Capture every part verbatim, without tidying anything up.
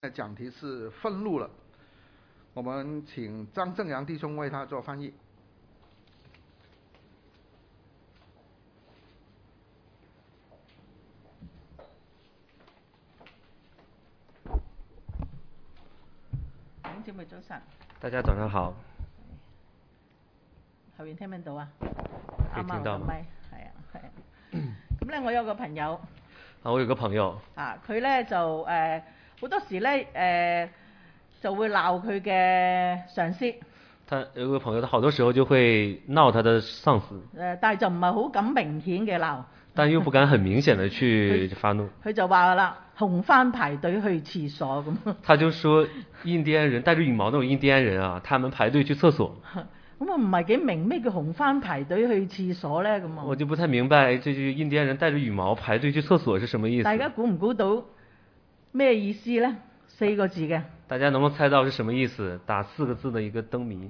讲题是愤怒了，我们请张正阳弟兄为他做翻译。 弟兄姊妹早晨， 大家早上好。 後邊聽唔聽到啊？ 可以聽到嗎？ 係啊，係啊。咁咧，我有個朋友啊，我有個朋友啊，佢咧就誒好、呃、多時咧誒、呃、就會鬧佢嘅上司。 他有個朋友，他好多時候就會鬧他的上司。 誒、呃，但係就唔係好咁明顯嘅鬧。 但又不敢很明顯的去發怒。 佢就話啦，紅番排隊去廁所咁。 他就說印第安人帶着羽毛那種印第安人啊，他們排隊去廁所。 咁我唔係幾明咩叫紅番排隊去廁所咧咁啊。 我就不太明白，這句印第安人帶着羽毛排隊去廁所是什麼意思？ 大家估唔估到咩意思咧？四個字嘅。 大家能不能猜到是什麼意思？打四個字的一個燈謎。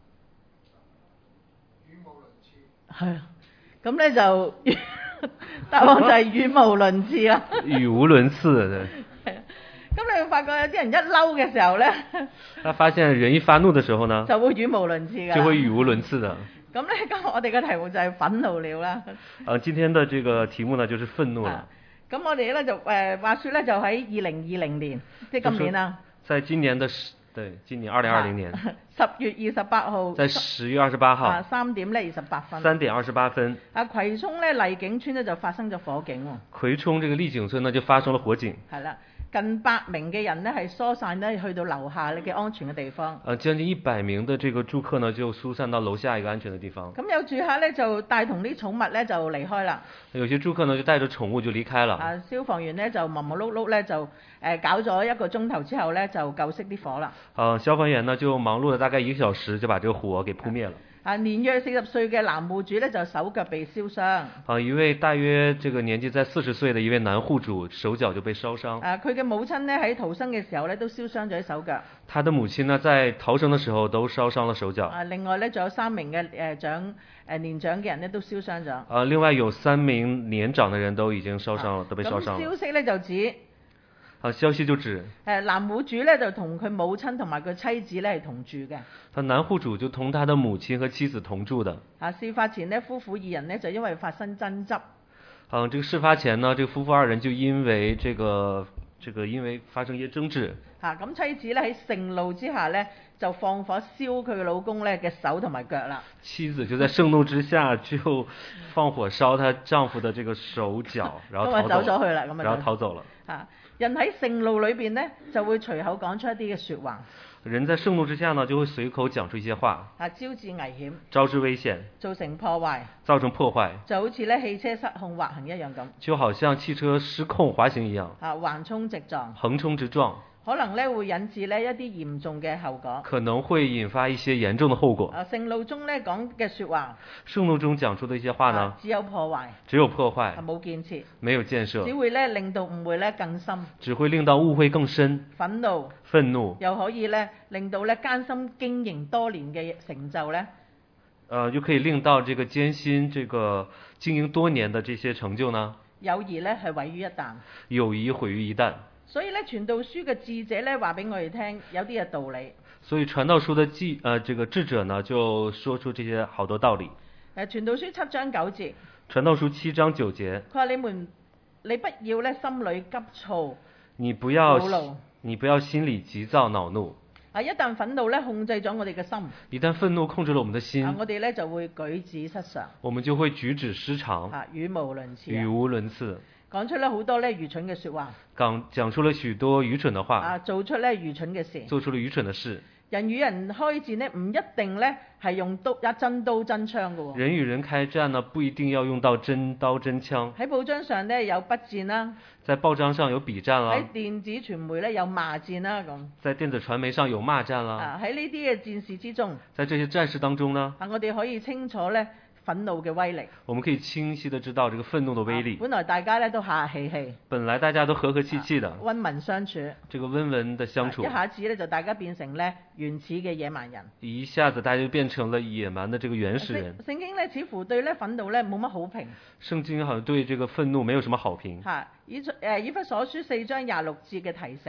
語無倫次。 係啊，咁咧就答案就係語無倫次啦。 語無倫次，對。 係啊，咁你會發覺有啲人一嬲嘅時候咧， 他發現人一發怒嘅時候呢， 就會語無倫次㗎。 就會語無倫次的。 咁咧，今日我哋嘅題目就係憤怒了啦。 啊，今天的這個題目呢，就是憤怒了。 咁我哋咧就誒話説咧，就喺二零二零年，即係今年啦。 在今年的十，對，今年二零二零年十月二十八號。 在十月二十八號。 啊，三點咧二十八分。 三點二十八分。 啊，葵涌咧麗景村咧就發生咗火警喎。 葵涌這個麗景村呢就發生了火警。 係啦。近百名嘅人呢係疏散呢去到樓下嘅安全嘅地方。 呃，將近一百名的這個住客呢就疏散到樓下一個安全的地方。 咁有住客呢就帶同啲寵物呢就離開啦。 有些住客呢就帶着寵物就離開了。 啊，消防員呢就忙忙碌碌呢就誒、呃、搞咗一個鐘頭之後呢就救熄啲火啦。 呃，消防員呢就忙碌了大概一個小時就把這個火給撲滅了。 啊，年約四十歲嘅男戶主呢就手腳被燒傷。 啊，一位大約這個年紀在四十歲的一位男戶主手腳就被燒傷。 啊，佢嘅母親呢喺逃生嘅時候呢都燒傷咗手腳。 他的母親呢在逃生的時候都燒傷了手腳。 啊，另外呢仲有三名嘅誒、呃、長誒年長嘅人呢都燒傷咗。 啊，另外有三名年長嘅人都已經燒傷了，啊、都被燒傷了。 咁消息呢就指。 啊，消息就指誒男戶主咧就同佢母親同埋佢妻子咧係同住嘅。 他男戶主就同他的母親和妻子同住的。 啊，事發前呢，夫婦二人呢就因為發生爭執。 嗯，這個事發前呢，這個夫婦二人就因為這個這個因為發生一些爭執。 嚇，咁妻子咧喺盛怒之下咧就放火燒佢老公咧嘅手同埋腳啦。 妻子就在盛怒之下就放火燒她丈夫的這個手腳，然後逃走。 咁啊走咗去啦，咁啊。 然後逃走了。 嚇，人喺盛怒裏邊呢，就會隨口講出一啲嘅説話。 人在盛怒之下呢，就會隨口講出一些話。 啊，招致危險。 招致危險。 造成破壞。 造成破壞。 就好似咧汽車失控滑行一樣咁。 就好像汽車失控滑行一樣。 啊，橫衝直撞。 橫衝直撞。 可能咧會引致呢一啲嚴重嘅後果。 可能會引發一些嚴重的後果。 啊，盛怒中咧講嘅説話。 盛怒中講出的一些話呢？ 啊、只有破壞。 只有破壞。 冇建設。 沒有建設。 只會咧令到誤會咧更深。 只會令到誤會更深。 憤怒。 憤怒。 又可以咧令到咧艱辛經營多年嘅成就咧。 呃，就可以令到這個艱辛這個經營多年的這些成就呢？ 友誼咧係毀於一旦。 友誼毀於一旦。 所以咧，傳道書嘅智者咧話俾我哋聽，有啲嘅道理。 所以傳道書的智，呃，這個智者呢，就說出這些好多道理。 誒，傳道書七章九節。 傳道書七章九節。 佢話：你們，你不要咧心裏急躁。 你不要。 惱怒。 你不要心裏急躁惱怒。 啊！一旦憤怒咧控制咗我哋嘅心。 一旦憤怒控制了我們的心。 啊！我哋咧就會舉止失常。 我們就會舉止失常。 啊！語無倫次。 語無倫次。 講出咧好多咧愚蠢嘅説話。 講講出了許多愚蠢的話。 啊，做出咧愚蠢嘅事。 做出了愚蠢的事。 人與人開戰呢，唔一定咧係用刀一真刀真槍嘅喎。 人與人開戰呢，不一定要用到真刀真槍。 喺報章上呢，有筆戰啦。 在報章上有筆戰啦。 喺電子傳媒咧有罵戰啦咁。 在電子傳媒上有罵戰啦。 啊，喺呢啲嘅戰事之中。 在這些戰事當中呢。 啊，我哋可以清楚咧。憤怒嘅威力， 我們可以清晰地知道這個憤怒的威力。 啊、本來大家咧都客客氣氣， 本來大家都和和氣氣的， 溫、啊、文相處， 這個溫文的相處， 啊、一下子咧就大家變成咧原始嘅野蠻人， 一下子大家就變成了野蠻的這個原始人。 聖經咧似乎對咧憤怒咧冇乜好評， 聖經好像對這個憤怒沒有什麼好評。 嚇、啊，以誒以弗所書四章廿六節嘅提醒。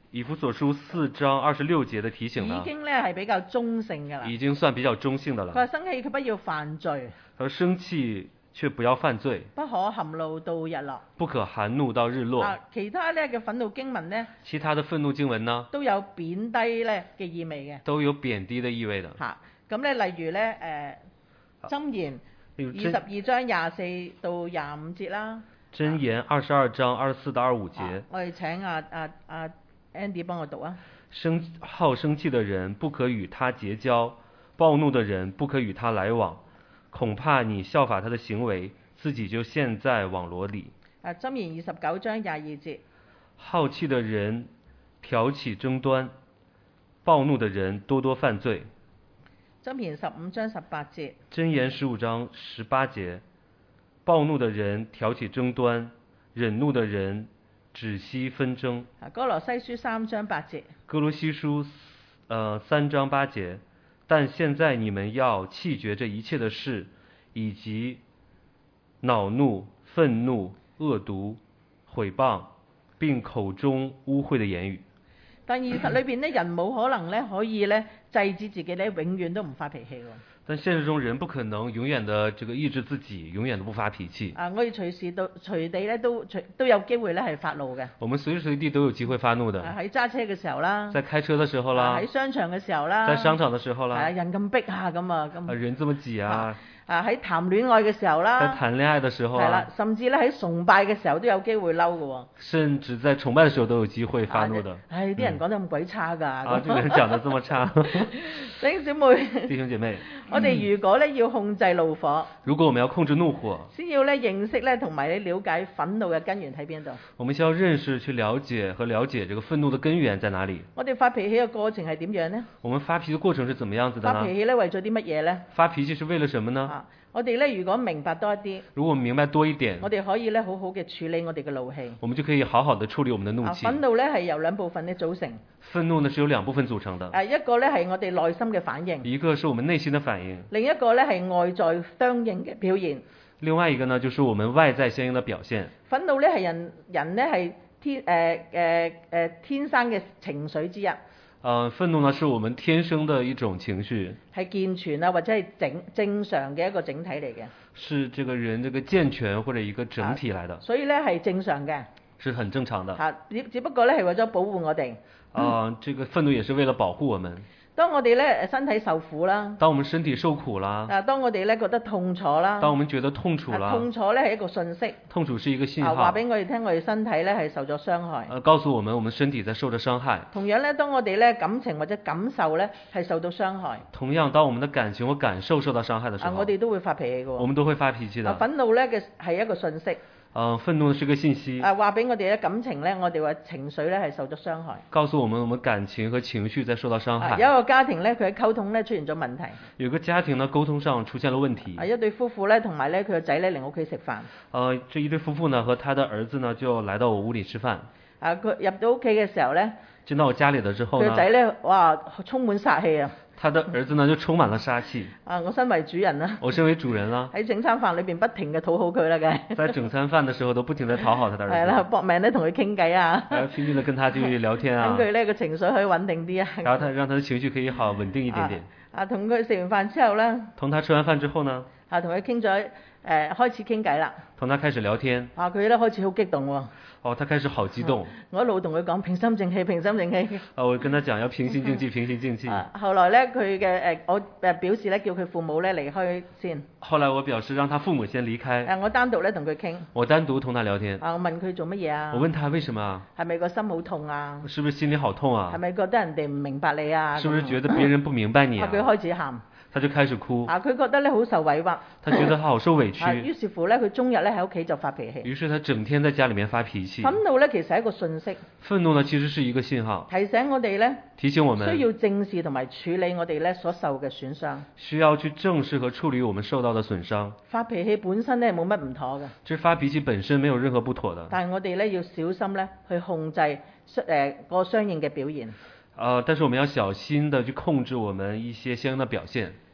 以弗所書四章二十六節的提醒已呢， 經咧係比較中性㗎啦。 已經算比較中性的佢話了。 生氣佢不要犯罪， 他說生氣卻不要犯罪， 不可含怒到日落。 不可含怒到日落。 啊，其他咧嘅憤怒經文咧其他的憤怒經文呢， 都有貶低咧嘅意味嘅。 都有貶低的意味的。 嚇，咁咧例如咧誒箴言例如二十二章廿四到廿五節啦。 箴言二十二章二十四到二十五節。 啊我哋請阿阿阿 Andy 幫我讀啊。 生好生氣的人不可與他結交，暴怒的人不可與他來往，恐怕你效法他的行為，自己就陷在網羅裡。 啊，箴言二十九章廿二節。 好氣的人挑起爭端，暴怒的人多多犯罪。 箴言十五章十八節。 箴言十五章十八節，暴怒的人挑起爭端，忍怒的人止息紛爭。 啊，歌羅西書三章八節。 歌羅西書呃三章八節，但現在你們要棄絕這一切的事，以及惱怒、憤怒、惡毒、毀謗，並口中污穢的言語。 但現實裏邊咧，人冇可能咧可以咧制止自己咧，永遠都唔發脾氣喎。 但現實中人不可能永遠的這個抑制自己，永遠都不發脾氣。 啊，我哋隨時都隨地咧都隨都有機會咧係發怒嘅。 我們隨時隨地都有機會發怒的。 喺揸車嘅時候啦， 在開車的時候啦， 喺商場嘅時候啦， 在商場的時候啦， 係啊，人咁逼下咁啊咁。 人這麼擠啊。 啊，喺談戀愛嘅時候啦， 在談戀愛的時候啊， 係啦，甚至咧喺崇拜嘅時候都有機會嬲嘅喎。 甚至在崇拜的時候都有機會發怒的。 唉，啲人講得咁鬼差㗎。 啊，這個人講得這麼差。 弟兄姊妹， 弟兄姐妹， 我哋如果咧要控制怒火， 如果我們要控制怒火， 先要咧認識咧同埋你了解憤怒嘅根源喺邊度。 我們先要認識去了解和了解這個憤怒的根源在哪裡。 我哋發脾氣嘅過程係點樣呢？ 我們發脾氣的過程是怎麼樣子的呢？ 發脾氣咧為咗啲乜嘢呢？ 發脾氣是為了什麼呢？ 啊，我哋咧如果明白多一啲， 如果我們明白多一點， 我哋可以咧好好嘅處理我哋嘅怒氣。 我們就可以好好的處理我們的怒氣。 啊，憤怒咧係由兩部分咧組成。 憤怒呢是由兩部分組成的。 啊，一個咧係我哋內心嘅反應。 一個是我們內心的反應。 另一個咧係外在相應嘅表現。 另外一個呢，就是我們外在相應的表現。 憤怒咧係人人咧係天誒誒誒天生嘅情緒之一。 呃，憤怒呢是我們天生的一種情緒， 係健全啊或者係整正常嘅一個整體嚟嘅。 是這個人這個健全或者一個整體來的。 啊，所以咧係正常嘅。 是很正常的。 嚇，只只不過咧係為咗保護我哋。 啊、呃，這個憤怒也是為了保護我們。 當我哋咧身體受苦啦， 當我們身體受苦啦， 啊，當我哋咧覺得痛楚啦， 當我們覺得痛楚啦， 啊、痛楚咧係一個訊息， 痛楚是一個信號， 話俾我哋聽，我哋身體咧係受咗傷害， 呃，告訴我們我們身體在受着傷害。 同樣咧，當我哋咧感情或者感受咧係受到傷害， 同樣當我們的感情或感受受到傷害的時候， 啊，我哋都會發脾氣嘅， 我們都會發脾氣的。 啊，憤怒咧嘅係一個訊息。 嗯、呃，憤怒是個信息。 啊，話俾我哋咧感情咧，我哋話情緒咧係受咗傷害。 告訴我們，我們感情和情緒在受到傷害。 啊、有一個家庭咧，佢喺溝通咧出現咗問題。 有個家庭呢，溝通上出現了問題。 啊，一對夫婦咧，同埋咧佢個仔咧嚟我屋企食飯。 呃，這一對夫婦呢，和他的兒子呢，就來到我屋裏吃飯。 啊，佢入到屋企嘅時候咧， 進到我家裏的之後呢， 佢個仔咧，哇，充滿殺氣啊！ 他的兒子呢就充滿了殺氣。 啊，我身為主人啦， 我身為主人啦， 喺整餐飯裏邊不停嘅討好佢啦，嘅。 在整餐飯的時候都不停地討好他的兒子。 係啦，搏命咧同佢傾偈啊。 然後拼命地跟他去聊天啊。 等佢咧個情緒可以穩定啲啊。 然後他讓他的情緒可以好穩定一點點。 啊，同佢食完飯之後咧。 同他吃完飯之後呢？ 啊，同佢傾咗誒，開始傾偈啦。同他開始聊天。 啊，佢咧開始好激動喎。 哦，他開始好激動。 我一路同佢講平心靜氣，平心靜氣。 啊，我跟他講要平心靜氣，平心靜氣。 啊，後來咧佢嘅誒，我誒表示咧叫佢父母咧離開先。 後來我表示讓他父母先離開。 誒，我單獨咧同佢傾。 我單獨同他聊天。 啊，我問佢做乜嘢啊？ 我問他為什麼啊？ 係咪個心好痛啊？ 是不是心裡好痛啊？ 係咪覺得人哋唔明白你啊？ 是不是覺得別人不明白你啊？ 佢開始喊。 他就開始哭。 啊，佢覺得咧好受委屈。 他覺得他好受委屈。 啊，於是乎咧，佢終日咧喺屋企就發脾氣。 於是他整天在家裡面發脾氣。 憤怒咧其實係一個訊息。 憤怒呢其實是一個信號。 提醒我哋咧。 提醒我們。 需要正視同埋處理我哋咧所受嘅損傷。 需要去正視和處理我們受到的損傷。發脾氣本身咧冇乜唔妥嘅。 其實發脾氣本身沒有任何不妥的。 但係我哋咧要小心咧去控制誒、呃、個相應嘅表現。 呃，但是我們要小心地去控制我們一些相應的表現。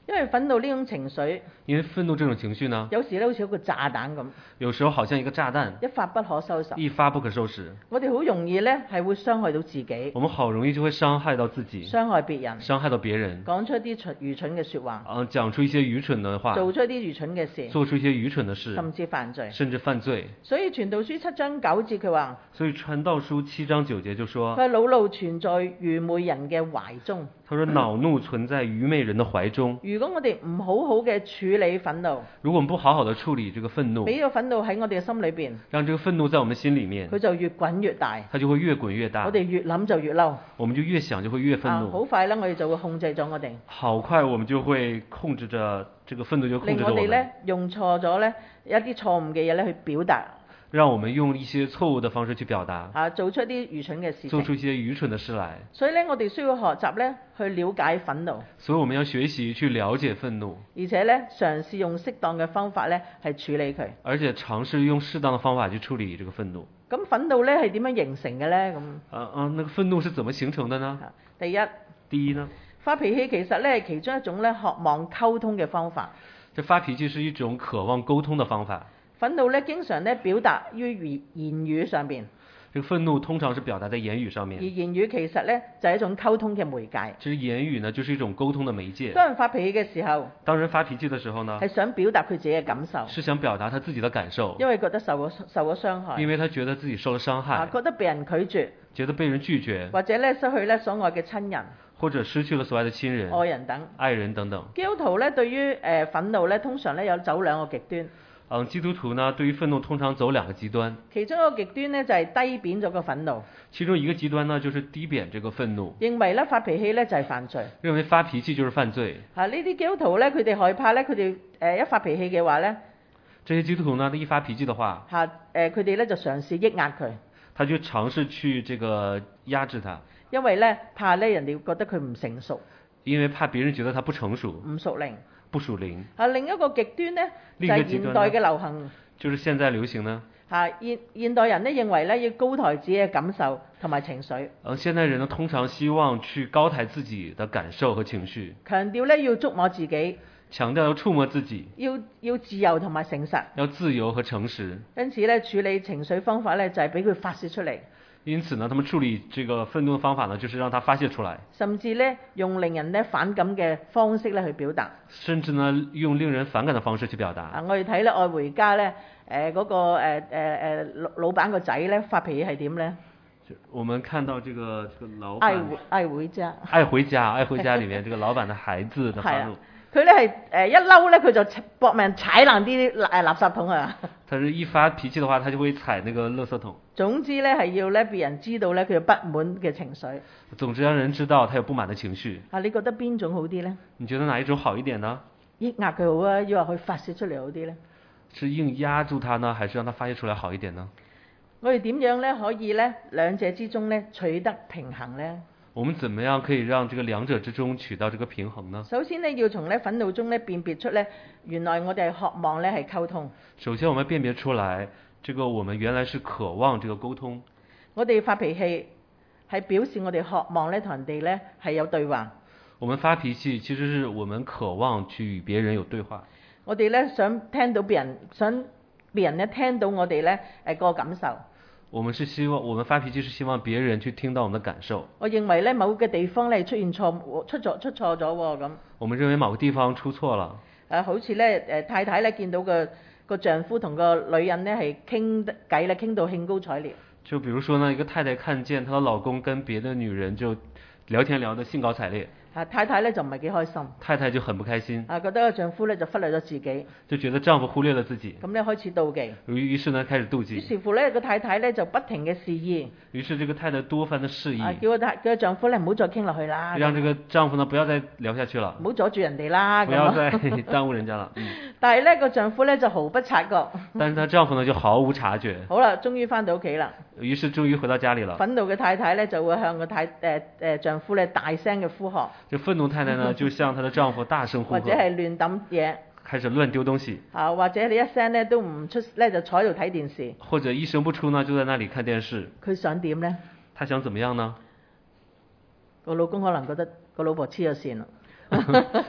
因為憤怒呢種情緒， 因為憤怒這種情緒呢， 有時咧好似一個炸彈咁， 有時候好像一個炸彈， 一發不可收拾。 一發不可收拾。 我哋好容易咧係會傷害到自己， 我們好容易就會傷害到自己， 傷害別人， 傷害到別人， 講出一啲蠢愚蠢嘅説話， 啊，講出一些愚蠢的話， 做出一啲愚蠢嘅事， 做出一些愚蠢的事， 甚至犯罪。 甚至犯罪。 所以傳道書七章九節佢話， 所以傳道書七章九節就說， 佢惱怒存在愚昧人嘅懷中。 他說惱怒存在愚昧人的懷中。 如果我哋唔好好嘅處理憤怒， 如果我們不好好的處理這個憤怒， 俾個憤怒喺我哋嘅心裏邊， 讓這個憤怒在我們心裏面， 佢就越滾越大， 它就會越滾越大。 我哋越諗就越嬲， 我們就越想就會越憤怒。 好快咧，我哋就會控制咗我哋。 好快，我們就會控制着這個憤怒就控制着我們。 令我哋咧用錯咗咧一啲錯誤嘅嘢咧去表達。 讓我們用一些錯誤的方式去表達， 啊，做出一啲愚蠢嘅事情， 做出一些愚蠢的事來。 所以咧，我哋需要學習咧去了解憤怒。 所以我們要學習去了解憤怒， 而且咧嘗試用適當嘅方法咧係處理佢。 而且嘗試用適當的方法去處理這個憤怒。 咁憤怒咧係點樣形成嘅咧？咁啊啊，那個憤怒是怎麼形成的呢？ 第一， 第一呢， 發脾氣其實咧係其中一種咧渴望溝通嘅方法。 這發脾氣是一種渴望溝通的方法。 憤怒咧，經常咧表達於言語上邊。 這個憤怒通常是表達在言語上面。 而言語其實咧就係一種溝通嘅媒介。 其實言語呢，就是一種溝通的媒介。 當人發脾氣嘅時候， 當人發脾氣的時候呢， 係想表達佢自己嘅感受。 是想表達他自己的感受。 因為覺得受咗受咗傷害。 因為他覺得自己受了傷害。 啊，覺得被人拒絕。 覺得被人拒絕。 或者咧失去咧所愛嘅親人。 或者失去了所愛的親人。 愛人等。 愛人等等。 基督徒咧對於誒憤怒咧，通常咧有走兩個極端。 嗯，基督徒呢，對於憤怒通常走兩個極端。其中一個極端呢，就係低貶咗個憤怒。其中一個極端呢，就是低貶這個憤怒。認為咧發脾氣咧就係犯罪。認為發脾氣就是犯罪。啊，呢啲基督徒咧，佢哋害怕咧，佢哋誒一發脾氣嘅話咧，這些基督徒呢，一發脾氣的話，嚇誒佢哋咧就嘗試抑壓佢。他就嘗試去這個壓制他。因為咧怕咧人哋覺得佢唔成熟。因為怕別人覺得他不成熟。唔屬靈。不屬靈。啊，另一個極端呢，就係現代嘅流行。就是現在流行呢。嚇，現現代人呢認為咧要高抬自己嘅感受同埋情緒。而現代人呢通常希望去高抬自己的感受和情緒。強調咧要觸摸自己。強調要觸摸自己。要要自由同埋誠實。要自由和誠實。因此咧處理情緒方法咧就係俾佢發泄出嚟。因此呢，他們處理這個憤怒的方法呢，就是讓它發洩出來。甚至呢，用令人呢反感嘅方式咧去表達。甚至呢，用令人反感的方式去表達。啊，我哋睇咧愛回家咧，誒、呃、嗰、那個誒誒誒老老闆個仔咧發脾氣係點咧？我們看到這個這個老闆愛回愛回家。愛回家，愛回家裏面這個老闆的孩子的發怒。佢咧係誒一嬲咧，佢就搏命踩爛啲誒垃圾桶啊！他是一發脾氣的話，他就會踩那個垃圾桶。總之咧係要咧別人知道咧佢有不滿嘅情緒。總之讓人知道他有不滿的情緒。啊，你覺得邊種好啲咧？你覺得哪一種好一點呢？抑壓佢好啊，要話佢發泄出嚟好啲咧？是硬壓住他呢，還是讓他發泄出來好一點呢？我哋點樣咧可以咧兩者之中咧取得平衡咧？我們怎麼樣可以讓這個兩者之中取到這個平衡呢？首先呢，要從咧憤怒中咧辨別出咧，原來我哋係渴望咧係溝通。首先，我們辨別出來，這個我們原來是渴望這個溝通。我哋發脾氣係表示我哋渴望咧同人哋咧係有對話。我們發脾氣其實是我們渴望去與別人有對話。我哋咧想聽到別人，想別人咧聽到我哋咧誒個感受。我們是希望，我們發脾氣是希望別人去聽到我們的感受。我認為咧某個地方咧出現錯出錯出錯咗喎咁。我們認為某個地方出錯了。誒、啊，好似咧誒太太咧見到個個丈夫同個女人咧係傾得偈咧，傾到興高采烈。就比如說呢，一個太太看見她的老公跟別的女人就聊天聊得興高采烈。啊，太太咧就唔係幾開心。太太就很不開心。啊，覺得個丈夫咧就忽略咗自己。就覺得丈夫忽略了自己。咁咧開始妒忌。於於是呢開始妒忌。於是乎咧個太太咧就不停嘅示意。於是這個太太多番的示意。啊，叫個太叫個丈夫咧唔好再傾落去啦。讓這個丈夫呢不要再聊下去了。唔好阻住人哋啦。不要再耽誤人家了。嗯。但係咧個丈夫咧就毫不察覺。但是她丈夫呢就毫無察覺。好啦，終於翻到屋企啦。於是終於回到家裏了。憤怒嘅太太咧就會向個太誒誒、呃、丈夫咧大聲嘅呼喝。就憤怒太太呢，就向她的丈夫大聲呼喝。或者係亂抌嘢。開始亂丟東西。啊，或者你一聲咧都唔出咧，就坐喺度睇電視。或者一聲不出呢，就在那裡看電視。佢想點呢？他想怎麼樣呢？個老公可能覺得個老婆黐咗線啦。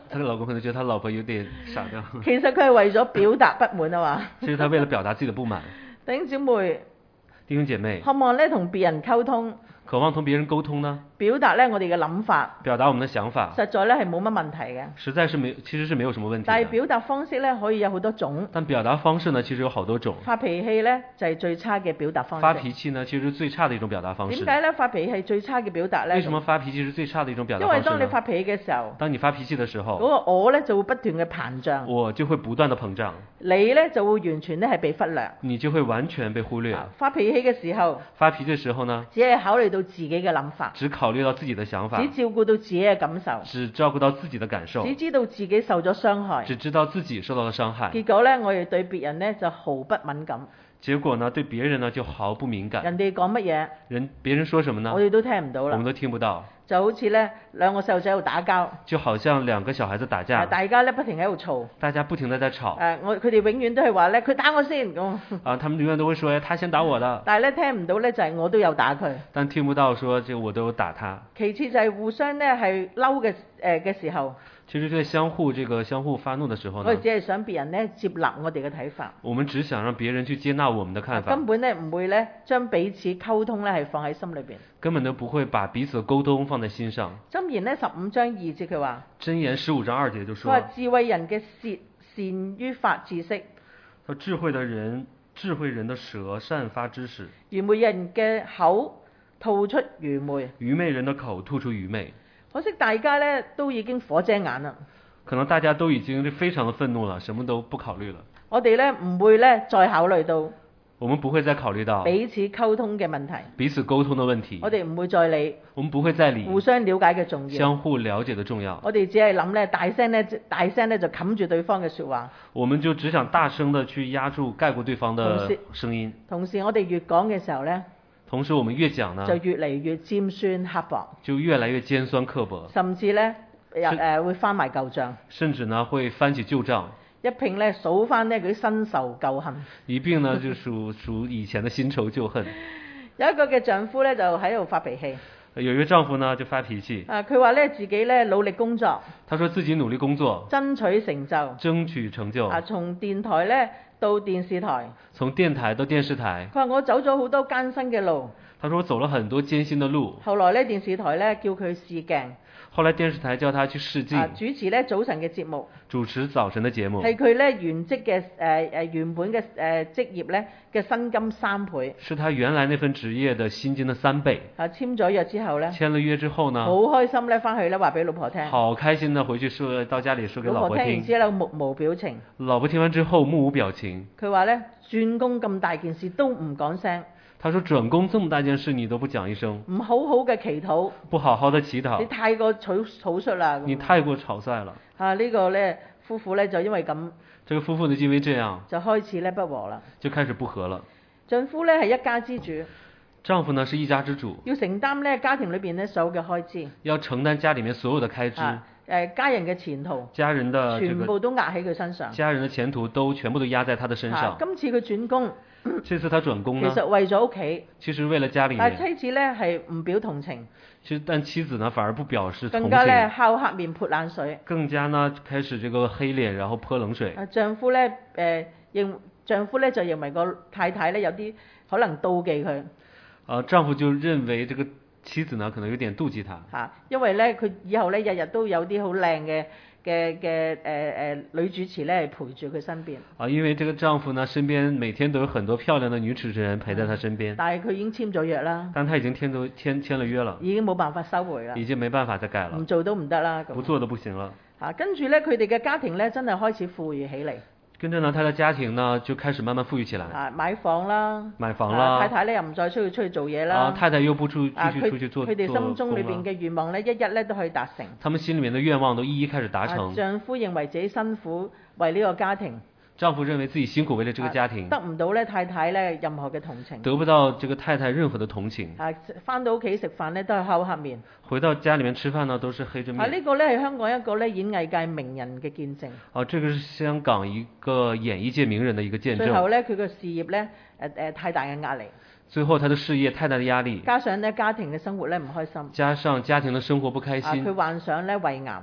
她的老公可能覺得他老婆有點傻掉。 其實佢係為咗表達不滿啊嘛。 其實他為了表達自己的不滿。 弟兄姊妹， 弟兄姐妹， 渴望咧同別人溝通， 渴望同別人溝通呢， 表達咧我哋嘅諗法， 表達我們的想法， 實在咧係冇乜問題嘅。 實在是沒，其實是沒有什麼問題的。 但係表達方式咧可以有好多種。 但表達方式呢，其實有好多種。 發脾氣咧就係最差嘅表達方式。 發脾氣呢，其實是最差的一種表達方式。 點解咧發脾氣係最差嘅表達咧？ 為什麼發脾氣是最差的一種表達方式呢？ 因為當你發脾氣嘅時候， 當你發脾氣的時候， 嗰個我咧就會不斷嘅膨脹， 我就會不斷的膨脹， 你咧就會完全咧係被忽略， 你就會完全被忽略。 發脾氣嘅時候， 發脾氣嘅時候呢， 只係考慮到自己嘅諗法， 只考慮到自己的想法， 只照顧到自己嘅感受， 只照顧到自己的感受， 只知道自己受咗傷害， 只知道自己受到了傷害。 結果咧，我哋對別人咧就毫不敏感。 結果呢，對別人呢就毫不敏感。 人哋講乜嘢， 人別人說什麼呢？ 我哋都聽唔到啦。 我們都聽不到。 就好似咧兩個細路仔喺度打交， 就好像兩個小孩子打架， 大家咧不停喺度嘈， 大家不停地在吵。 誒，我佢哋永遠都係話咧，佢打我先咁。 啊，他們永遠都會說，他先打我的。 但係咧聽唔到咧，就係我都有打佢。 但聽不到說，這我都有打他。 其次就係互相咧係嬲嘅誒嘅時候。 其實在相互這個相互發怒的時候呢， 我哋只係想別人咧接納我哋嘅睇法。 我們只想讓別人去接納我們的看法。 根本咧唔會咧將彼此溝通咧係放喺心裏邊。 根本都不會把彼此的溝通放在心上。 箴言咧十五章二節佢話。 箴言十五章二節就說。 佢話智慧人嘅舌善於發知識。 說智慧的人，智慧人的舌善發知識。 愚昧人嘅口吐出愚昧。 愚昧人的口吐出愚昧。 可惜大家咧都已經火遮眼啦。 可能大家都已經非常的憤怒了，什麼都不考慮了。 我哋咧唔會咧再考慮到。 我們不會再考慮到彼此溝通嘅問題。 彼此溝通的問題。 我哋唔會再理。 我們不會再理。 互相了解嘅重要。 相互了解的重要。 我哋只係諗咧，大聲咧，大聲咧就冚住對方嘅說話。 我們就只想大聲的去壓住蓋過對方的聲音。 同時，同時我哋越講嘅時候咧。 同時我們越講呢， 就越嚟越尖酸刻薄， 就越來越尖酸刻薄， 甚至咧誒誒會翻埋舊帳， 甚至呢會翻起舊帳， 一併咧數翻呢佢啲新仇舊恨， 一併呢就數數以前的新仇舊恨。 有一個嘅丈夫咧就喺度發脾氣， 有一個丈夫呢就發脾氣， 啊佢話咧自己咧努力工作， 他說自己努力工作， 爭取成就， 爭取成就， 啊從電台咧到電視台， 從電台到電視台， 佢話我走咗好多艱辛嘅路。 他說我走了很多艱辛的路。 後來咧電視台咧叫佢試鏡。 後來電視台叫他去試鏡。 啊，主持咧早晨嘅節目。 主持早晨的節目。 係佢咧原職嘅誒誒原本嘅誒職業咧嘅薪金三倍。 是他原來那份職業的薪金的三倍。 啊，簽咗約之後咧。 簽了約之後呢？ 好開心咧，翻去咧話俾老婆聽。 好開心的回去說到家裡說給老婆聽。 老婆聽完之後目無表情。 老婆聽完之後目無表情。佢話咧轉工咁大件事都唔講聲。 他說轉工這麼大件事你都不講一聲， 唔好好嘅祈禱， 不好好的祈禱， 你太過草草率啦， 你太過草率了。 啊，這個、呢個咧夫婦咧就因為咁， 這個夫婦呢因為這樣就開始咧不和啦， 就開始不和了。 丈夫咧係一家之主， 丈夫呢是一家之主， 要承擔咧家庭裏邊咧所有嘅開支， 要承擔家裡面所有的開支。 啊誒家人嘅前途， 家人的、這個、 全部都壓喺佢身上， 家人的前途都全部都壓在他的身上。 啊、今次佢轉工， 這次他轉工呢， 其實為咗屋企， 其實為了家裡面， 但妻子咧係唔表同情， 其實但妻子呢反而不表示同情， 更加咧敲黑面潑冷水， 更加呢開始這個黑臉然後潑冷水。 啊、丈夫咧誒認丈夫咧就認為個太太咧有啲可能妒忌佢， 啊丈夫就認為這個。妻子呢可能有點妒忌他， 嚇，因為咧佢以後咧日日都有啲好靚嘅嘅嘅誒誒女主持咧陪住佢身邊。 啊，因為這個丈夫呢身邊每天都有很多漂亮的女主持人陪在他身邊。 但係佢已經簽咗約啦。 但他已經簽咗簽簽了約了。 已經冇辦法收回啦。 已經沒辦法再改了。 唔做都唔得啦。 不做都不行了。 嚇，跟住咧佢哋嘅家庭咧真係開始富裕起嚟。 跟着呢，他的家庭呢就開始慢慢富裕起來。 啊，買房啦， 買房啦。 太太咧又唔再需要出去做嘢啦。 啊，太太又不出繼續出去做。 佢哋心中裏邊嘅願望咧，一一咧都可以達成。 他們心裏面的願望都一一開始達成。 啊，丈夫認為自己辛苦為呢個家庭。 丈夫認為自己辛苦為了這個家庭， 得唔到咧太太咧任何嘅同情， 得不到這個太太任何的同情。 啊，翻到屋企食飯咧都係敲黑面， 回到家裡面吃飯呢都是黑着面。 啊，呢個咧係香港一個咧演藝界名人嘅見證。 啊，這個是香港一個演藝界名人的一個見證。 最後咧佢嘅事業咧誒誒太大嘅壓力。 最後他的事業太大的壓力。 加上咧家庭嘅生活咧唔開心。 加上家庭的生活不開心。 啊，佢患上咧胃癌。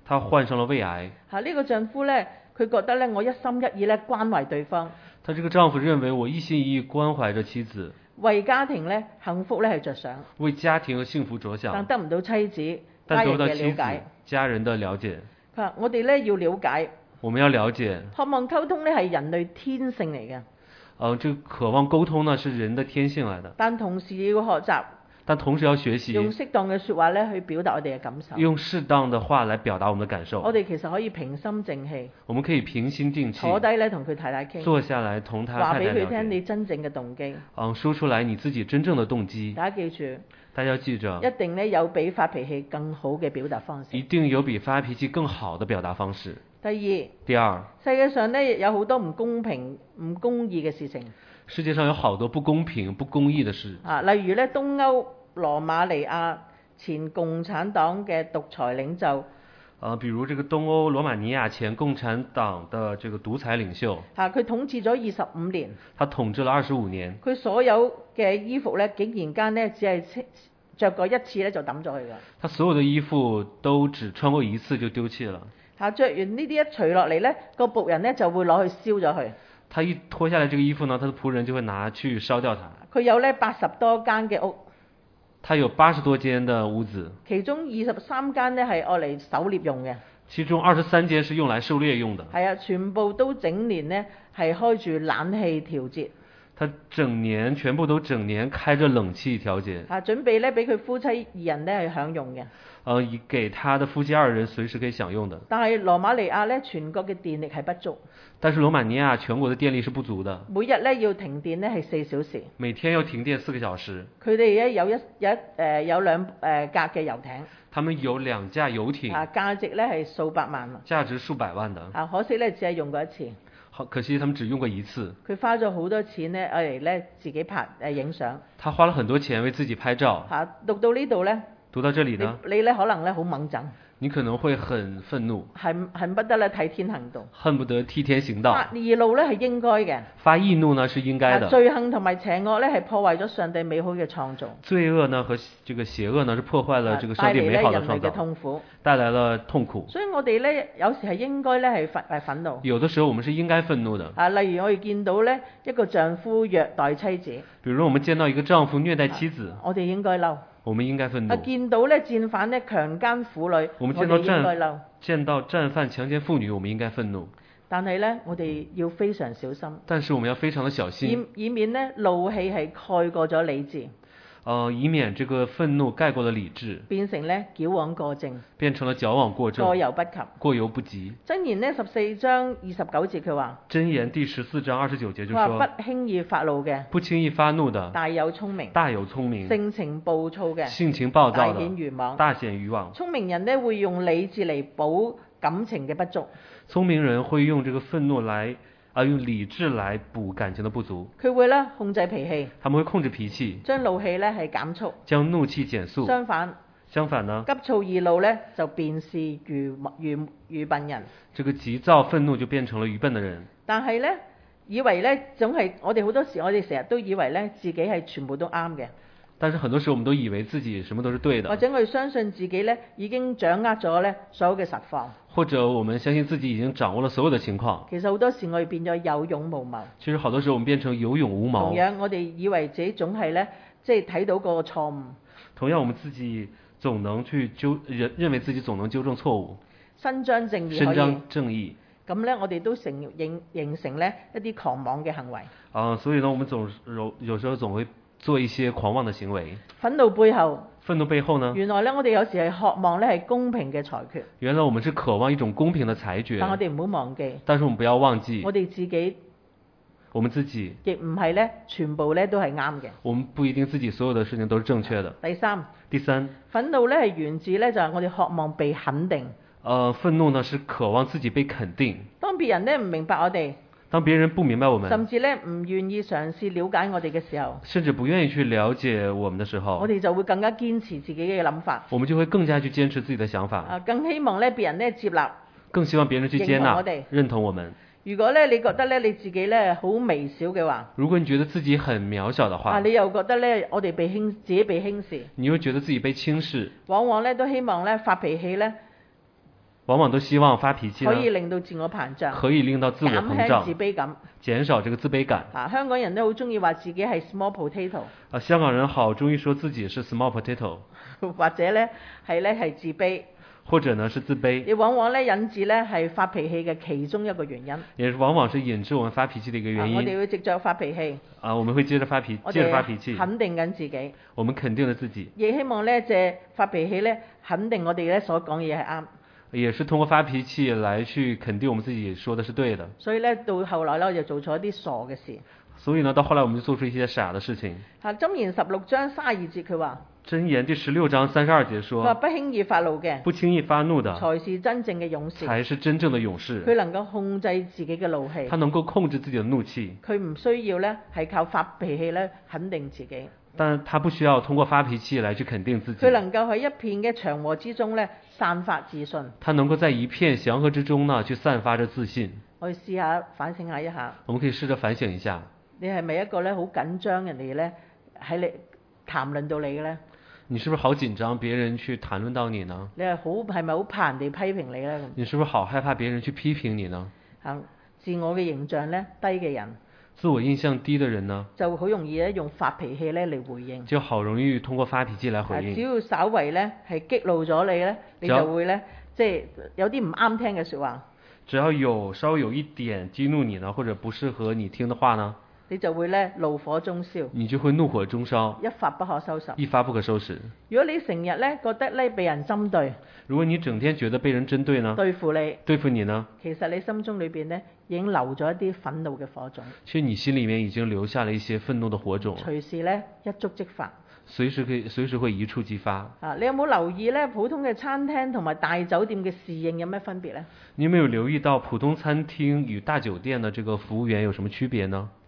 他患上了胃癌。 嚇呢個丈夫咧，佢覺得咧，我一心一意咧關懷對方， 他這個丈夫認為我一心一意關懷着妻子， 為家庭咧幸福咧係着想， 為家庭和幸福着想， 但得唔到妻子家人但得不到妻子嘅了解。 家人的了解。 佢話我哋咧要了解， 我們要了解， 渴望溝通咧係人類天性嚟嘅， 呃，這個渴望溝通呢是人的天性來的， 但同時要學習但同時要學習用適當嘅説話咧去表達我哋嘅感受。 用適當的話來表達我們的感受。 我哋其實可以平心靜氣， 我們可以平心靜氣坐低咧同佢太太傾， 坐下來同他話俾太太了佢聽你解， 真正嘅動機。 嗯，說出來你自己真正的動機。 大家記住， 大家要記着， 一定咧有比發脾氣更好嘅表達方式一。定有比發脾氣更好的表達方式。 第二， 第二， 世界上咧有好多唔公平、唔公義嘅事情世界上有好多不公平、不公義的事。 啊，例如咧東歐羅馬尼亞前共產黨嘅獨裁領袖呃，比如這個東歐羅馬尼亞前共產黨的這個獨裁領袖， 啊，佢統治咗二十五年， 他統治了二十五年， 佢所有嘅衣服咧，竟然間咧只係着過一次咧就抌咗佢㗎。 他所有的衣服都只穿過一次就丟棄了。 嚇，着完呢啲一除落嚟咧，個僕人咧就會攞去燒咗佢。 他一脫下來這個衣服呢，他的僕人就會拿去燒掉它。 佢有咧八十多間嘅屋， 他有八十多間的屋子， 其中二十三間咧係愛嚟狩獵用嘅。 其中二十三間是用來狩獵用的。 係啊，全部都整年咧係開住冷氣調節。 他整年全部都整年開着冷氣調節。 嚇，準備咧俾佢夫妻二人咧係享用嘅。 呃，以給他的夫妻二人隨時可以享用的。 但係羅馬尼亞咧全國嘅電力係不足， 但是羅馬尼亞全國的電力是不足的， 每日咧要停電咧係四小時。 每天要停電四個小時。 佢哋咧有一有一誒、呃、有兩誒、呃、架嘅遊艇， 他們有兩架遊艇， 啊價值咧係數百萬， 價值數百萬的。 啊可惜咧只係用過一次。 好可惜他們只用過一次。 佢花咗好多錢咧，愛嚟咧自己拍誒影相。 他花了很多錢為自己拍照。 嚇、啊，讀到呢度咧， 讀到這裡你呢， 你咧可能咧好猛震， 你可能會很憤怒， 恨恨不得咧替天行道。 恨不得替天行道。 發義怒咧係應該嘅， 發義怒呢是應該的。 啊罪行同埋邪惡咧係破壞咗上帝美好嘅創造。 罪惡呢和這個邪惡呢是破壞了這個上帝美好的創帶嚟咧人類嘅造， 痛苦。 帶來了痛苦。 所以我哋咧有時係應該咧係憤係憤怒。 有的時候我們是應該憤怒的。 啊，例如我哋見到咧一個丈夫虐待妻子， 比如我們見到一個丈夫虐待妻子， 我哋應該嬲。 我們應該憤啊， 怒。 見到咧戰犯咧強姦婦女， 我們我哋應見到戰該嬲。 見到戰犯強姦婦女，我們應該憤怒。 但係咧，我哋要非常小心， 但是我們要非常的小心， 以以免咧怒氣係蓋過咗理智， 呃，以免這個憤怒蓋過了理智， 變成咧矯枉過正， 變成了矯枉過正， 過猶不及。 過猶不及。 箴言呢十四章二十九節佢話： 箴言第十四章二十九節就佢話說： 不輕易發怒嘅， 不輕易發怒的， 大有聰明； 大有聰明； 性情暴躁嘅， 性情暴大躁的， 顯愚妄。 大顯愚妄。 聰明人呢會用理智嚟補感情嘅不足， 聰明人會用這個憤怒來啊，用理智來補感情的不足。 佢會咧控制脾氣， 他們會控制脾氣， 將怒氣咧係減速。 將怒氣減速。 相反， 相反呢， 急躁易怒咧就便是愚愚愚笨人。 這個急躁憤怒就變成了愚笨的人。 但係咧，以為咧總係我哋好多時，我哋成日都以為咧自己係全部都啱嘅。 但是很多時候我們都以為自己什麼都是對的， 或者我哋相信自己咧已經掌握咗咧所有嘅實況。 或者我們相信自己已經掌握了所有的情況。 其實好多時我哋變咗有勇無謀。 其實好多時候我們變成有勇無謀。 同樣我哋以為自己總係咧即係睇到個錯誤。 同樣我們自己總能去糾認認為自己總能糾正錯誤。 伸張正義可以。 伸張正義。 咁咧我哋都成形形成咧一啲狂妄嘅行為。 啊，所以呢，我們總有有時候總會做一些狂妄的行為。 憤怒背後， 憤怒背後呢？ 原來咧，我哋有時係渴望咧係公平嘅裁決。 原來我們是渴望一種公平的裁決。 但我哋唔好忘記。 但是我們不要忘記。 我哋自己。 我們自己。 亦唔係咧，全部咧都係啱嘅。 我們不一定自己所有的事情都是正確的。 第三。 第三。 憤怒咧係源自咧就係我哋渴望被肯定。 呃，憤怒呢是渴望自己被肯定。 當別人咧唔明白我哋。 當別人不明白我們， 甚至咧唔願意嘗試了解我哋嘅時候， 甚至不願意去了解我們的時候， 我哋就會更加堅持自己嘅諗法。 我們就會更加去堅持自己的想法。 啊，更希望咧別人咧接納， 更希望別人去接納、 認同我哋， 認同我們。 如果咧你覺得咧你自己咧好微小嘅話， 如果你覺得自己很渺小的話， 啊，你又覺得咧我哋被輕自己被輕視， 你又覺得自己被輕視， 往往咧都希望咧發脾氣咧往往都希望發脾氣呢可以令到自我膨脹， 可以令到自我減輕膨脹自，卑感。 減少這個自卑感。 啊，香港人都好中意話自己係 small potato， 啊，香港人好中意說自己是 small potato， 或者咧係咧係自卑， 或者呢是自卑， 亦往往咧引致咧係發脾氣嘅其中一個原因。 也是往往是引致我們發脾氣的一個原啊、我哋因。 會藉着發脾氣， 啊，我們會接着發脾， 我接着發哋脾氣， 肯定緊自己， 我們肯定了自己， 亦希望咧借發脾氣咧肯定我哋咧所講嘢係啱。 也是通過發脾氣來去肯定我們自己說的是對的。 所以咧到後來咧我就做咗一啲傻嘅事。 所以呢，到後來我們就做出一些傻的事情。 啊，箴言十六章三十二節佢話， 箴言第十六章三十二節佢話說， 不輕易發怒嘅， 不輕易發怒的才是真正嘅勇士。 才是真正的勇佢士， 能夠控制自己嘅怒氣他，能夠控制自己的怒氣， 佢唔需要咧係靠發脾氣咧肯定自己。 但他不需要通過發脾氣來去肯定自己佢，能夠喺一片嘅祥和之中咧散發自信。 他能夠在一片祥和之中呢去散發着自信。 我哋試下反省下一下， 我們可以試着反省一下， 你係咪一個咧好緊張人哋咧喺你談論到你嘅咧？ 你是不是好緊張別人去談論到你呢？ 你係好係咪好怕人哋批評你咧？咁你是不是好害怕別人去批評你呢？ 啊，自我嘅形象咧低嘅人， 自我印象低的人呢， 就好容易咧用發脾氣咧嚟回應。 就好容易通過發脾氣來回啊只應。 要稍為咧係激怒咗你咧，你只要就會咧即係有啲唔啱聽嘅説話， 只要有稍微有一點激怒你呢，或者不適合你聽的話呢， 你就會咧怒火中燒， 你就會怒火中燒， 一發不可收拾。 一發不可收拾。 如果你成日咧覺得咧被人針對、 如果你整天覺得被人針對呢， 對付你， 對付你呢， 其實你心中裏邊咧已經留咗一啲憤怒嘅火種， 其實你心裡面已經留下了一些憤怒的火種， 隨時咧一觸即發。 隨時可以隨時會一觸即發。 啊，你有冇留意咧普通嘅餐廳同埋大酒店嘅侍應有咩分別咧？ 你有沒有留意到普通餐廳與大酒店的這個服務員有什麼區別呢？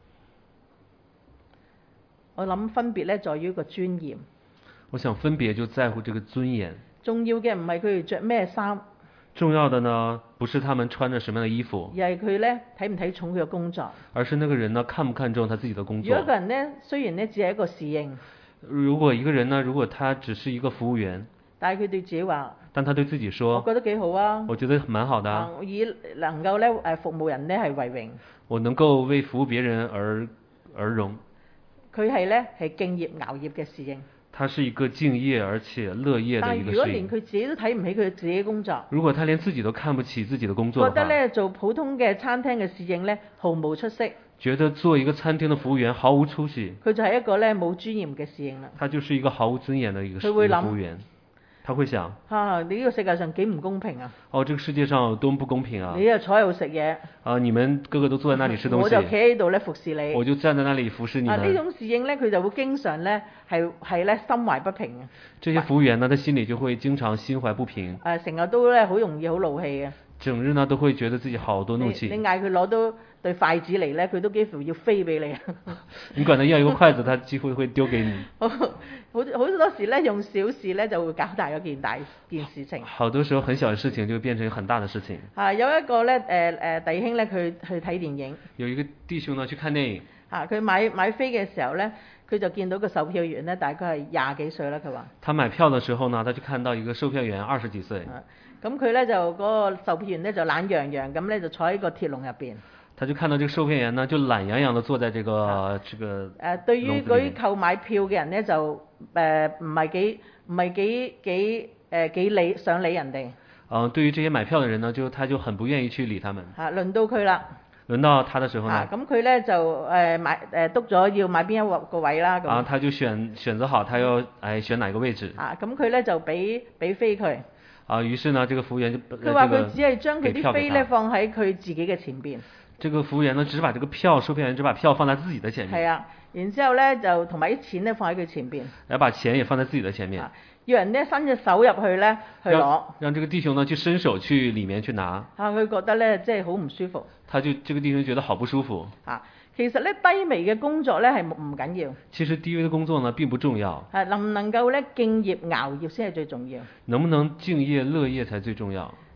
我諗分別咧在於個尊嚴。 我想分別就在乎這個尊嚴。 重要嘅唔係佢哋着咩衫， 重要的呢，不是他們穿着什麼樣的衣服， 而係佢咧睇唔睇重佢嘅工作。 而是那個人呢看不看重他自己的工作。 如果一個人咧雖然咧只係一個侍應， 如果一個人呢，如果他只是一個服務員， 但係佢對自己話， 但他對自己我說， 覺得幾好啊， 我覺得蠻好的啊， 啊以能夠咧誒服務人咧係為榮。 我能夠為服務別人而而榮。 佢係咧係敬業熬業嘅侍應， 他是一個敬業而且樂業但的一個侍應。 係如果連佢自己都睇唔起佢自己嘅工作， 如果他連自己都看不起自己的工作覺的話， 得咧做普通嘅餐廳嘅侍應咧毫無出息， 覺得做一個餐廳的服務員毫無出息， 佢就係一個咧冇尊嚴嘅侍應啦。 他就是一個毫無尊嚴的一個一個佢會諗服務員。他會想， 啊，你呢個世界上幾唔公平啊！ 哦，這個世界上有多麼不公平啊！ 你又坐喺度食嘢， 啊，你們個個都坐在那裡吃東西， 我就企喺度咧服侍你。 我就站在那裡服侍你啊，呢們。 種侍應咧，佢就會經常咧係係咧心懷不平嘅。 這些服務員呢，他心裡就會經常心懷不平， 誒，成日都咧好容易好怒氣嘅。 整日呢都會覺得自己好多怒你氣。 你嗌佢攞到對筷子嚟咧，佢都幾乎要飛俾你。 你管他要一個筷子，他幾乎會丟給你。 好好好多時咧，用小事咧就會搞大咗件大件事情。 好多時候很小的事情就會變成很大的事情。 啊，有一個咧誒誒弟兄咧，佢去睇電影。 有一個弟兄呢去看電影。 啊，佢買買飛嘅時候咧，佢就見到個售票員咧，大概係廿幾歲啦。佢話。 他買票的時候呢，他就看到一個售票員二十幾歲。 咁佢咧就嗰、那個售票員咧就懶洋洋咁咧就坐喺個鐵籠入邊。 他就看到這個售票員呢就懶洋洋地坐在這個、啊、這個。誒、 呃，對於嗰啲購買票嘅人咧就誒唔係幾唔係幾幾誒幾理想理人哋。 嗯、呃，對於這些買票的人呢，就他就很不願意去理他們。 嚇、啊，輪到佢啦。 輪到他的時候呢？ 咁佢咧就誒、呃、買誒篤咗要買邊一個位啦。咁啊，他就選選擇好，他要誒選哪個位置。 啊，咁佢咧就俾俾飛佢。 啊，於是呢，這個服務員就佢話佢只係將佢啲飛咧放喺佢自己嘅前邊。 這個服務員呢，只把這個票，售票員只把票放在自己的前面。 係啊，然之後咧就同埋啲錢咧放喺佢前邊。 要把錢也放在自己的前面。 啊、要人咧伸隻手入去咧去攞。讓讓這個弟兄呢去伸手去裡面去拿。 啊，佢覺得咧即係好唔舒服。 他就這個弟兄覺得好不舒服。 啊，其實咧低微嘅工作咧係唔緊要。 其實低微嘅工作呢並不重要。 係能唔能夠咧敬業熬業先係最重要。 能不能敬業樂業才最重要？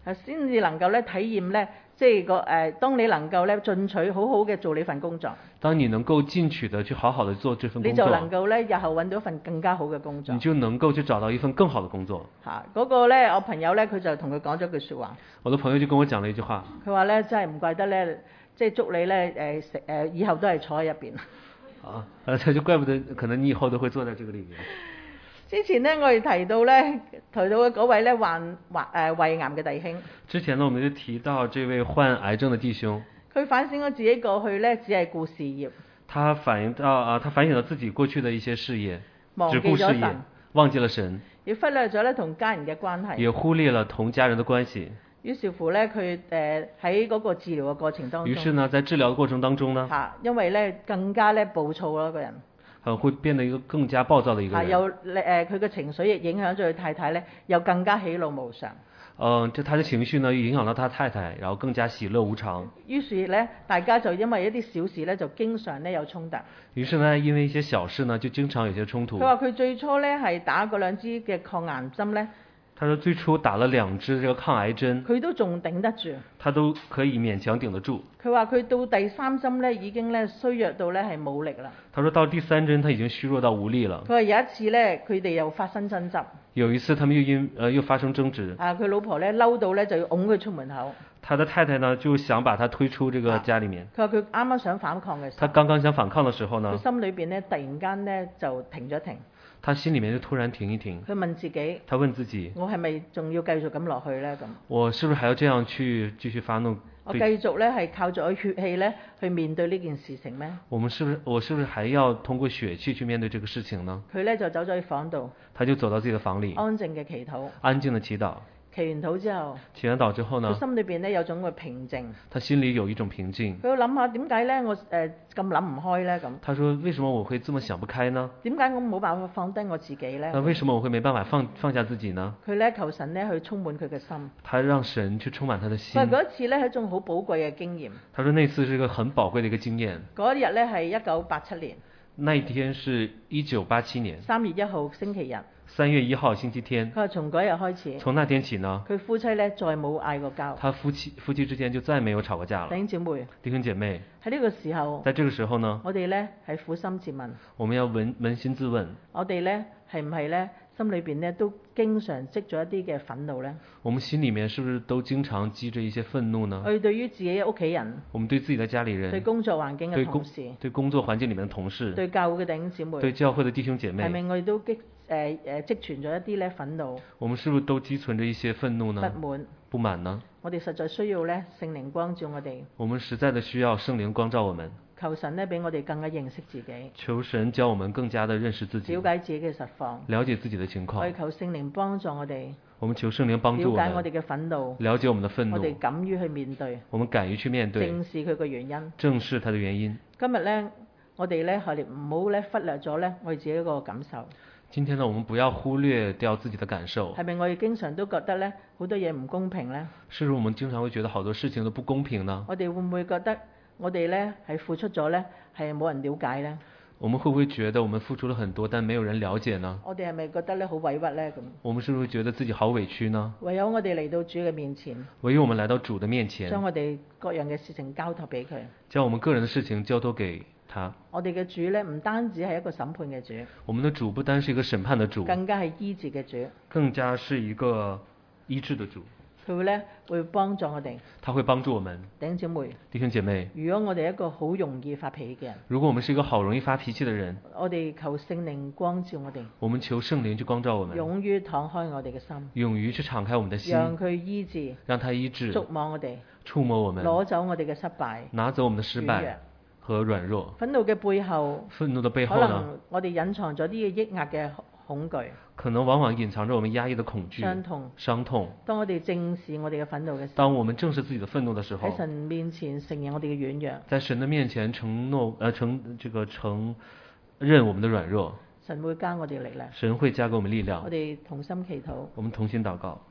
係先至能夠咧體驗咧，即係個誒，當你能夠咧進取好好嘅做你份工作， 當你能夠進取的去好好的做這份工作， 你就能夠咧日後揾到一份更加好嘅工作。 你就能夠去找到一份更好的工作。 嚇，嗰個咧，我朋友咧佢就同佢講咗句説話。 我的朋友就跟我講了一句話。 佢話咧真係唔怪得咧，即係祝你咧誒食誒以後都係坐喺入邊。 啊，誒，就怪不得可能你以後都會坐在這個裏面。 之前咧，我哋提到咧，提到嘅嗰位咧患患誒胃癌嘅弟兄。 之前呢，我們就提到這位患癌症的弟兄。 佢反省咗自己過去咧，只係顧事業。他反映到啊，他反省了自己過去的一些事業， 忘記只顧事業， 神， 忘記了神， 亦忽略咗咧同家人嘅關係， 也忽略了同家人的關係。 於是乎咧，佢誒喺嗰個治療嘅過程當中， 於是呢，在治療的過程當中呢， 嚇，因為咧更加咧暴躁咯個人。 呃，會變得一個更加暴躁的一個人。 有誒佢嘅情緒亦影響咗佢太太咧，又更加喜怒無常。 嗯、呃，這他的情緒呢，影響到他太太，然後更加喜樂無常。 於是咧，大家就因為一啲小事咧，就經常咧有衝突。 於是呢，因為一些小事呢，就經常有些衝突。 佢話佢最初咧係打嗰兩支嘅抗癌針咧。 他說最初打了兩支這個抗癌針， 佢都仲頂得住， 他都可以勉強頂得住。 佢話佢到第三針咧已經咧衰弱到咧係冇力啦。 他說到第三針他已經虛弱到無力了。 佢話有一次咧佢哋又發生爭執， 有一次他們又因呃又發生爭執。 啊，佢老婆咧嬲到咧就要拱佢出門口。 他的太太呢就想把他推出這個家裡面。 佢話佢啱啱想反抗嘅時候， 他剛剛想反抗的時候呢， 佢心裏邊咧突然間咧就停咗停。 他心裡面就突然停一停。 佢問自己， 他問自己， 我係咪仲要繼續咁落去咧？咁我是不是還要這樣去繼續發怒？ 我繼續咧係靠住我血氣咧去面對呢件事情咩？ 我們是不是我是不是還要通過血氣去面對這個事情呢？ 佢咧就走咗去房度， 他就走到自己的房裡， 安靜嘅祈禱， 安靜的祈禱。 祈完禱之後， 祈完禱之後呢， 佢心裏邊咧有種嘅平靜。 他心裡有一種平靜。 佢要諗下點解咧？我誒咁諗唔開咧咁。 他說：為什麼我會這麼想不開呢？ 點解我冇辦法放低我自己咧？ 那為什麼我會沒辦法放放下自己呢？ 佢咧求神咧去充滿佢嘅心。 他讓神去充滿他的心。 佢話嗰一次咧係一種好寶貴嘅經驗。 他說那次是一個很寶貴的一個經驗。 嗰一日咧係一九八七年。 那一天是一九八七年。 三月一號星期日。 三月一號星期天。 佢話從嗰日開始。 從那天起呢， 佢夫妻咧再冇嗌過交。 他夫妻夫妻之間就再沒有吵過架了。 弟兄姐妹。弟兄姐妹。 喺呢個時候。 在這個時候呢， 我哋咧係苦心自問。 我們要捫捫心自問。 我哋咧係唔係咧心裏邊咧都經常積咗一啲嘅憤怒咧？ 我們心裡面是不是都經常積着一些憤怒呢？ 我哋對於自己嘅屋企人。 我們對自己的家裡人。 對工作環境嘅同事。 對工作環境裡面的同事。 對教會嘅弟兄姊妹。 對教會的弟兄姐妹。 係咪我哋都積誒誒積存咗一啲咧憤怒？ 我們是不是都積存着一些憤怒呢？ 不滿。 不滿呢？ 我哋實在需要咧聖靈光照我哋。 我們實在的需要聖靈光照我們。 求神咧俾我哋更加認識自己。 求神教我們更加的認識自己。 了解自己嘅實況。 了解自己的情況。 我哋求聖靈幫助我哋。 我們求聖靈幫助我們。 了解我哋嘅憤怒。 了解我們的憤怒。 我哋敢於去面對。 我們敢於去面對。 正視佢嘅原因。 正視它的原因。 今日咧，我哋咧係唔好咧忽略咗咧我哋自己一個感受。 今天呢，我們不要忽略掉自己的感受。 係咪我哋經常都覺得咧好多嘢唔公平咧？ 是不是我們經常會覺得好多事情都不公平呢？ 我哋會唔會覺得我哋咧係付出咗咧係冇人了解咧？ 我們會不會覺得我們付出了很多，但沒有人了解呢？ 我哋係咪覺得咧好委屈咧咁？ 我們是不是覺得自己好委屈呢？ 唯有我哋嚟到主嘅面前。 唯有我們來到主的面前。 將我哋各樣嘅事情交託俾佢。 將我們個人的事情交託給他。 我哋嘅主咧唔單止係一個審判嘅主。 我們的主不單是一個審判的主。 更加係醫治嘅主。 更加是一個醫治的主。 佢會咧會幫助我哋。 他會幫助我們。 弟兄姐妹。 弟兄姐妹。 如果我哋係一個好容易發脾氣嘅人。 如果我們是一個好容易發脾氣的人。 我哋求聖靈光照我哋。 我們求聖靈去光照我們。 勇於敞開我哋嘅心。 勇於去敞開我們的心。 讓佢醫治。 讓他醫治。 觸摸我哋。 觸摸我們。 攞走我哋嘅失敗。 拿走我們的失敗和軟弱。 憤怒嘅背後。 憤怒的背後呢？ 可能我哋隱藏咗啲嘅抑壓嘅恐懼。 可能往往隱藏着我們壓抑的恐懼。 傷痛。 傷痛。 當我哋正視我哋嘅憤怒嘅時候。 當我們正視自己的憤怒的時候。 喺神面前承認我哋嘅軟弱。 在神的面前承諾，呃，承這個承認我們的軟弱。 神會加我哋力量。 神會加給我們力量。 我哋同心祈禱。我們同心禱告。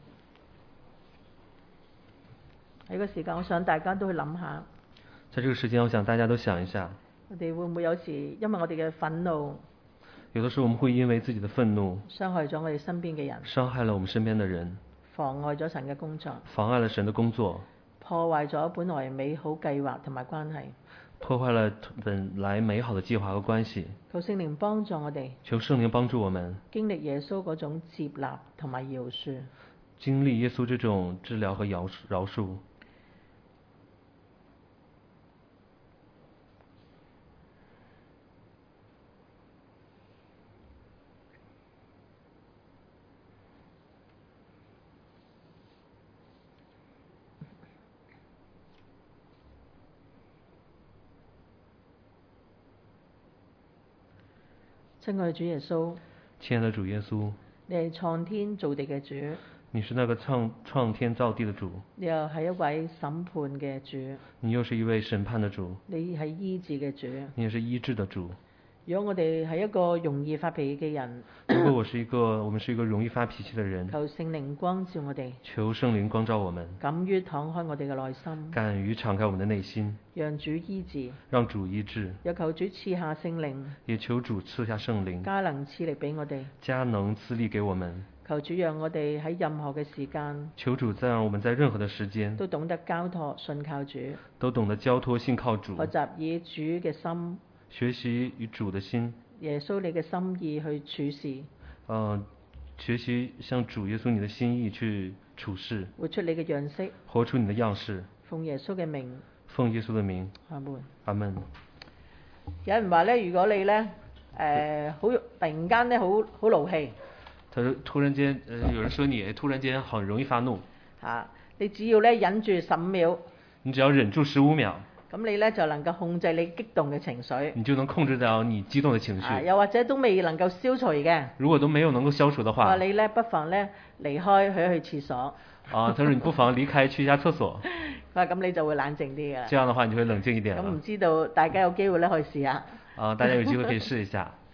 喺個時間，我想大家都去諗下。 在這個時間，我想大家都想一下。 我哋會唔會有時因為我哋嘅憤怒？ 有的時候我們會因為自己的憤怒， 傷害咗我哋身邊嘅人， 傷害了我們身邊的人， 妨礙咗神嘅工作， 妨礙了神的工作， 破壞咗本來美好計劃同埋關係。 破壞了本來美好的計劃和關係。 求聖靈幫助我哋求聖靈幫助我們經歷耶穌嗰種接納同埋饒恕。 經歷耶穌這種治療和饒饒恕。 親愛的主耶穌， 親愛的主耶穌， 你係創天造地嘅主， 你是那個創創天造地的主， 你又係一位審判嘅主， 你又是一位審判的主， 你係醫治嘅主。 你也是醫治的主。 如果我哋係一個容易發脾氣嘅人， 如果我是一個，我們是一個容易發脾氣的人， 求聖靈光照我哋， 求聖靈光照我們， 敢於敞開我哋嘅內心， 敢於敞開我們的內心， 讓主醫治， 讓主醫治。 又求主賜下聖靈， 也求主賜下聖靈， 加能賜力俾我哋， 加能賜力給我們。 求主讓我哋喺任何嘅時間， 求主再讓我們在任何的時間都懂得交託信靠主， 都懂得交託信靠主， 學習以主嘅心， 學習與主的心， 耶穌你嘅心意去處事， 呃，學習向主耶穌你的心意去處事， 活出你嘅樣式， 活出你的樣式， 奉耶穌嘅名， 奉耶穌的名， 阿門。 阿門。 有人話咧，如果你咧誒好突然間咧好好怒氣他說突然間，呃，有人說你突然間很容易發怒， 嚇、啊，你只要咧忍住十五秒， 你只要忍住十五秒， 咁你咧就能夠控制你激動嘅情緒， 你就能控制到你激動的情緒。 啊，又或者都未能夠消除嘅， 如果都沒有能夠消除的話， 話你咧不妨咧離開去一去廁所。 啊，他說你不妨離開去一下廁所。 佢話咁你就會冷靜啲嘅。 這樣的話你就會冷靜一點了。 咁唔知道大家有機會咧可以試下。 啊，大家有機會可以試一下。